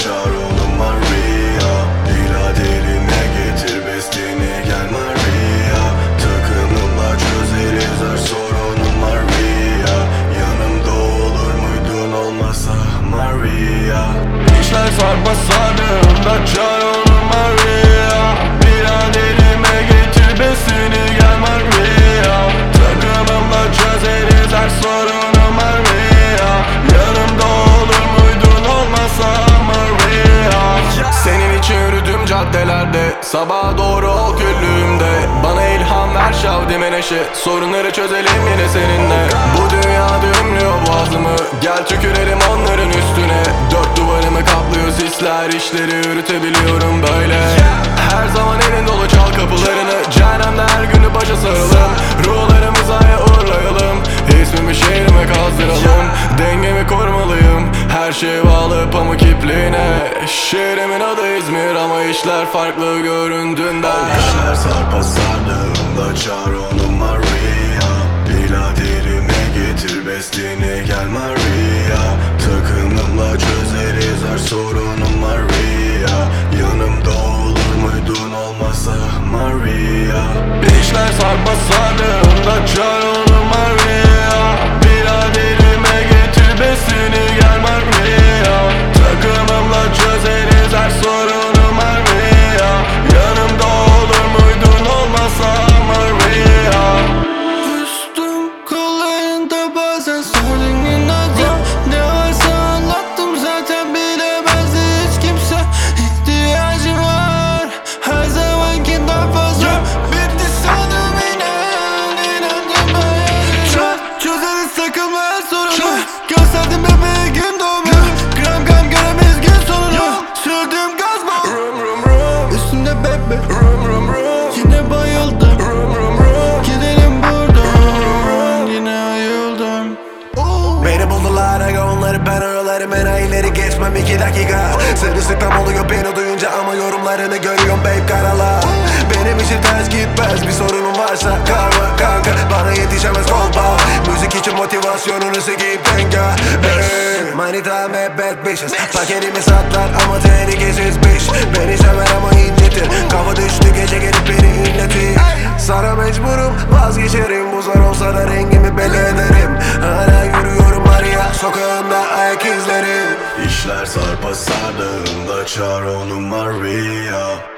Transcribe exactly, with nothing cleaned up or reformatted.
çağır onu Maria. İradeline getir bestini gel Maria. Takımımla çözeriz her sorunu Maria. Yanımda olur muydun olmasa Maria. İşler sarpa sardığımda çağır onu Maria. İradelime getir bestini gel Maria. Takımımla çözeriz her sorunu Maria. Yanımda olur muydun olmasa Maria. Senin için yürüdüm caddelerde, sabaha doğru ol küllüğümde. Bana ilham ver Şavdi Meneşe, sorunları çözelim yine seninle. Bu dünya düğümlüyor boğazımı, gel tükürelim onların üstüne. Dört duvarımı kaplıyor sisler, işleri yürütebiliyorum böyle. Her zaman elin dolu çal kapılarını, cehennemde her günü başa saralım. Ruhlarımızı aya uğurlayalım, ismimi şehrime kazdıralım. Dengemi korumalıyım, her şey bağlı pamuk ipliğine. Şehrimin adı İzmir ama işler farklı göründüğünden. İşler sarpa sardığımda çağır onu Maria. İladerime getir bestini gel Maria. Takımımla çözeriz her sorunu Maria. Yanımda olur muydun olmasa Maria. İşler sarpa sardığımda çağır onu Maria. İladerime getir bestini gel Maria. Takımımla çözeriz her sorunu Maria. Yanımda olur muydun olmasa Maria. Üstüm kollarında bazen sordun inadım. Ne varsa anlattım zaten bilemezdi hiç kimse. İhtiyacım var her zamankinden fazla. Bitti sandım inan, inandım ben. Çok çözeriz takımla her sorunu. Gösterdim bebeğe gün doğumu. Gram gram göremeyiz gün sonunu. Sürdüğüm gaz bu. Rum rum rum, Üstümde bebe. rum rum rum, Yine bayıldım. rum rum rum. Gidelim buradan. Yine ayıldım. Beni buldular aga onları ben oyalarım enayileri geçmem iki dakika. Sırılsıklam oluyor beni duyunca ama yorumlarını görüyorum babe karala. Benim için ters gitmez bir sorunum varsa karma kanka. Bana yetişemez kolpa. Müzik için motivasyonunu sikeyim tenga. Hey, manita hep bad bitches. Paketimi satlar ama tehlikesiz bitch. Beni sever ama incitir. Kafa düştü gece gelip beni inletir. Sana mecburum vazgeçerim. Bu zor olsa da rengimi belli ederim. Hala yürüyorum Maria sokağında ayak izleri. İşler sarpa sardığımda çağır onu Maria.